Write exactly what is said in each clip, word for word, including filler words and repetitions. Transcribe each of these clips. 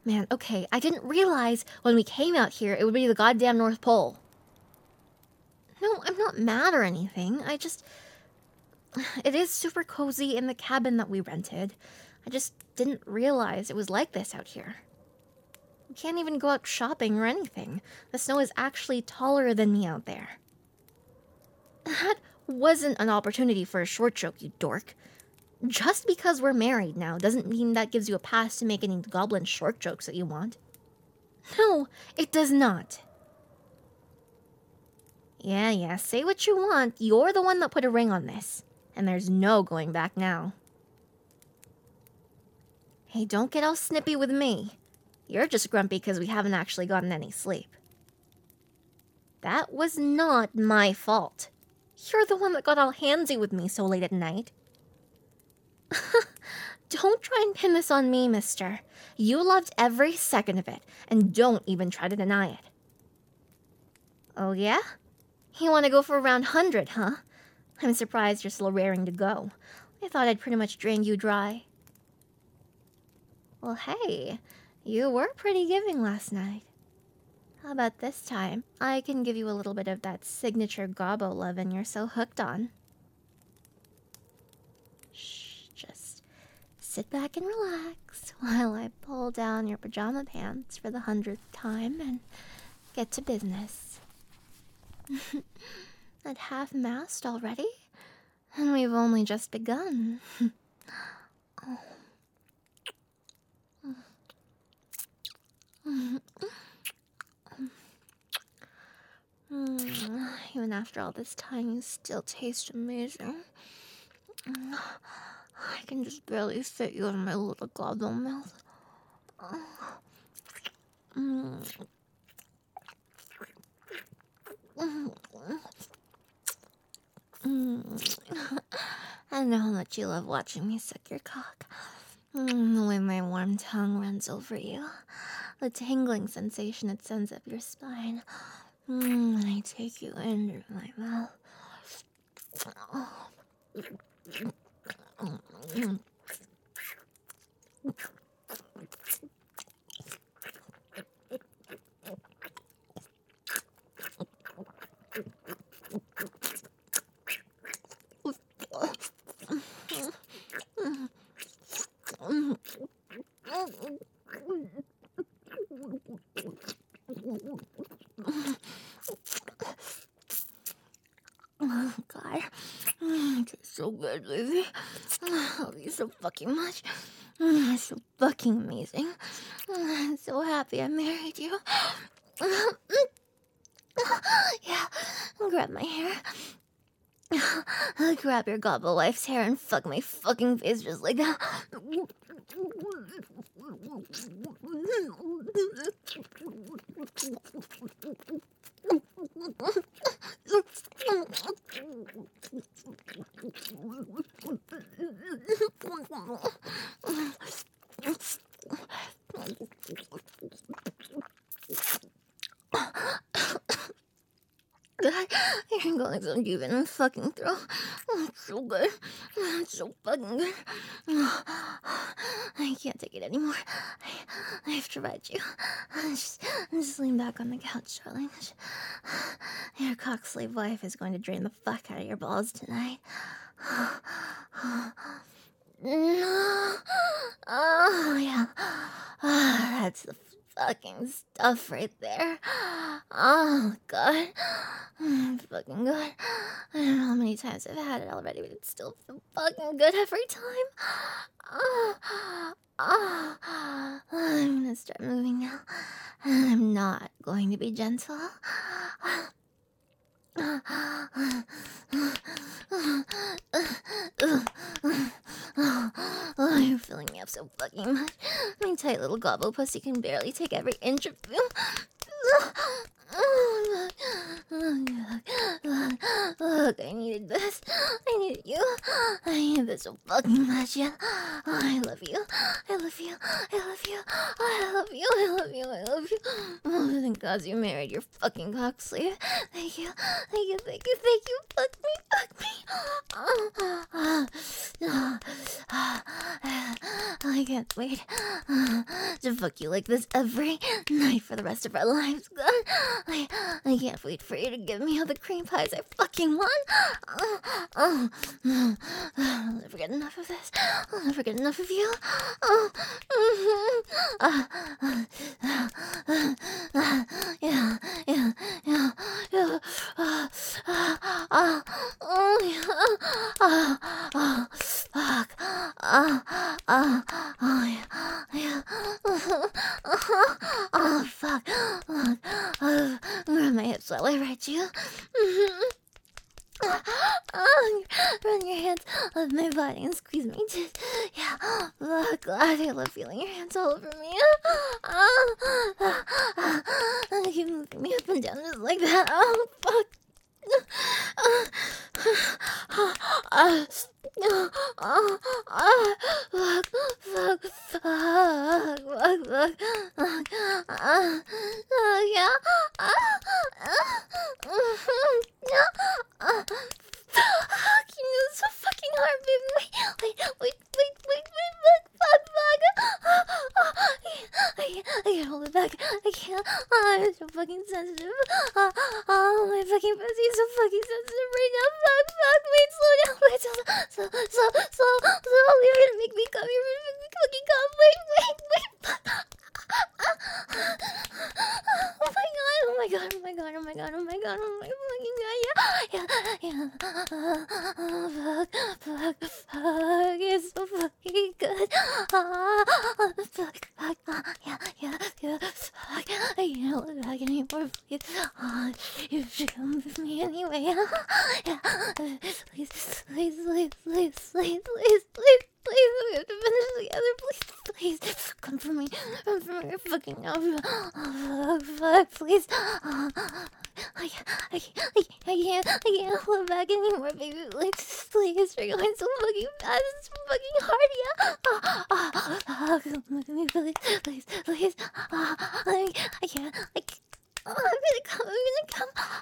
Man, okay, I didn't realize when we came out here it would be the goddamn North Pole. No, I'm not mad or anything. I just... It is super cozy in the cabin that we rented. I just didn't realize it was like this out here. We can't even go out shopping or anything. The snow is actually taller than me out there. That wasn't an opportunity for a short joke, you dork. Just because we're married now doesn't mean that gives you a pass to make any goblin short jokes that you want. No, it does not. Yeah, yeah, say what you want. You're the one that put a ring on this. And there's no going back now. Hey, don't get all snippy with me. You're just grumpy because we haven't actually gotten any sleep. That was not my fault. You're the one that got all handsy with me so late at night. Don't try and pin this on me, mister. You loved every second of it, and don't even try to deny it. Oh yeah? You want to go for around one hundred, huh? I'm surprised you're still raring to go. I thought I'd pretty much drained you dry. Well, hey, you were pretty giving last night. How about this time? I can give you a little bit of that signature gobbo lovin' you're so hooked on. Shh, just sit back and relax while I pull down your pajama pants for the hundredth time and get to business. At half-mast already? And we've only just begun. Oh. Mm, even after all this time, you still taste amazing. I can just barely fit you in my little gobble mouth. Mm. Mm. I know how much you love watching me suck your cock. Mm, the way my warm tongue runs over you. The tingling sensation it sends up your spine. Mm, when I take you into my mouth. Oh. Oh, God. It tastes so good, baby. I love you so fucking much. It's so fucking amazing. I'm so happy I married you. Yeah, grab my hair. Grab your gobble wife's hair and fuck my fucking face just like that. God, you're going so deep in my fucking throat. Oh, it's so good. It's so fucking good. I can't take it anymore. I, I have to ride you. Just, just lean back on the couch, darling. Your cockslave wife is going to drain the fuck out of your balls tonight. Oh, yeah. Oh, that's the fucking stuff right there. Oh, God. Mm, fucking good. I don't know how many times I've had it already, but it's still so fucking good every time. Oh, oh. I'm gonna start moving now. And I'm not going to be gentle. Oh, you're filling me up so fucking much. My tight little gobble pussy can barely take every inch of you. Oh, look, look, look, I needed this. I needed you. I needed this so fucking much, yeah. Oh, I love you. I love you. I love you. Oh, I love you. I love you. I love you. Oh, thank God you married your fucking cock slave. Thank you. Thank you. Thank you. Thank you. Fuck me. Fuck me. Oh, oh, oh, I can't wait to fuck you like this every night for the rest of our lives. God, I, I can't wait for you to give me all the cream pies I fucking want. Oh, oh, oh, I'll never get enough of this. I'll never get enough of you. Oh, mm-hmm. uh, uh, uh, uh, yeah, yeah, yeah, yeah. Uh, uh, uh, oh, yeah. Uh, uh, fuck. Uh, uh, oh, yeah, yeah. Oh, fuck. Look, uh, grab my hips while I ride you. Mm-hmm. Oh, run your hands up my body and squeeze me just yeah. Oh, God, I love feeling your hands all over me. Oh, oh, oh, oh, keep moving me up and down just like that. Oh, fuck. Oh, oh, oh, oh, oh, oh, fuck, fuck, fuck, fuck, fuck, fuck, uh, uh, yeah, uh, uh, mm-hmm, yeah, uh, fuck, you know, it's so fucking hard, baby, wait, wait, wait, wait, wait, wait, fuck, fuck, fuck, oh, I can't, I can't hold it back, I can't, oh, I'm so fucking sensitive, oh, oh, my fucking pussy is so fucking sensitive right now, fuck, fuck, wait, slow down, wait, slow, slow, slow, slow, slow, you're gonna make me come, you're gonna make me fucking come, wait, wait, wait, fuck, oh my god, oh my god, oh my god, oh my god, oh my god, oh my fucking god, yeah, yeah, yeah, oh, fuck, fuck, fuck, it's so fucking good, ah, fuck, fuck, yeah, yeah, yeah, fuck, I can't hold it back anymore, please, oh, you should come with me anyway, yeah, please, please, please, please, please, please, please, please, we have to finish together, please, please, come for me, come for me, fucking, oh, oh, fuck, please, oh, I can't, I can't, I can't, I can't hold it back anymore, baby, please, please, you're going so fucking fast, it's fucking hard, yeah, oh, oh, oh, come with me, please, please, please, oh, I, I can't, I can't, oh, I'm gonna come, I'm gonna come,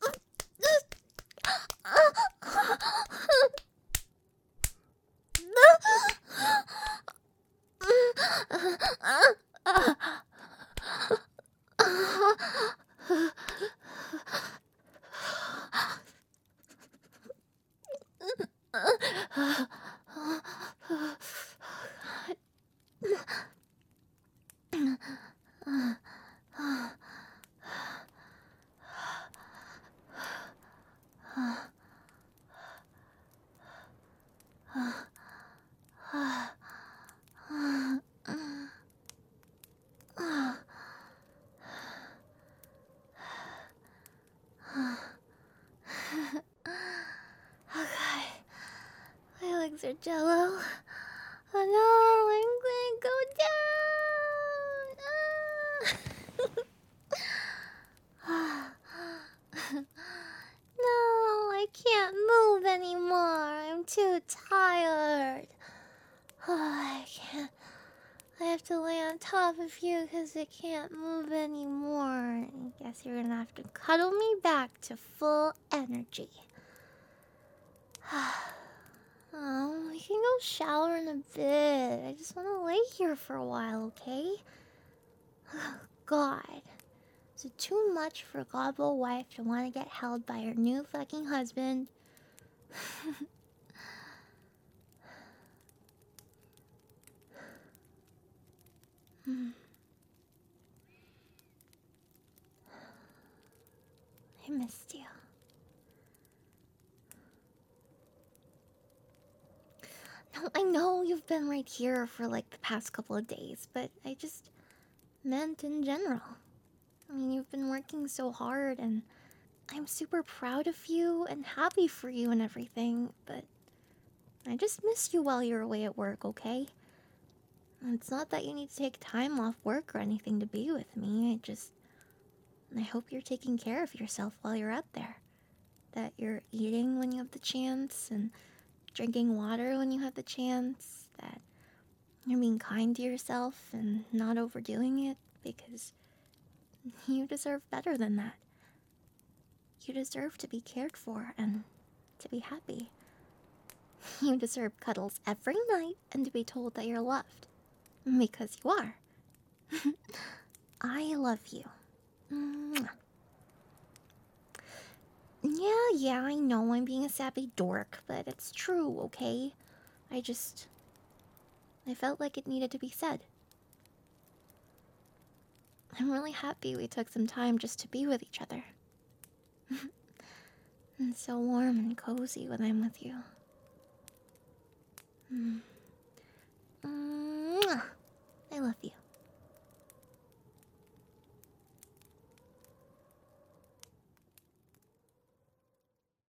my legs are jello. Oh no, I'm gonna go down. Ah. No, I can't move anymore. I'm too tired. Oh, I can't. I have to lay on top of you because I can't move anymore. I guess you're gonna have to cuddle me back to full energy. Oh, we can go shower in a bit. I just want to lay here for a while, okay? Oh, God. Is it too much for a godful wife to want to get held by her new fucking husband? Hmm. I missed you. No, I know you've been right here for like the past couple of days, but I just meant in general. I mean, you've been working so hard, and I'm super proud of you and happy for you and everything, but I just missed you while you were away at work, okay? It's not that you need to take time off work or anything to be with me. I just... I hope you're taking care of yourself while you're out there. That you're eating when you have the chance, and drinking water when you have the chance. That you're being kind to yourself and not overdoing it, because you deserve better than that. You deserve to be cared for and to be happy. You deserve cuddles every night and to be told that you're loved. Because you are. I love you. Mwah. Yeah, yeah, I know I'm being a sappy dork, but it's true, okay? I just. I felt like it needed to be said. I'm really happy we took some time just to be with each other. It's so warm and cozy when I'm with you. Mm.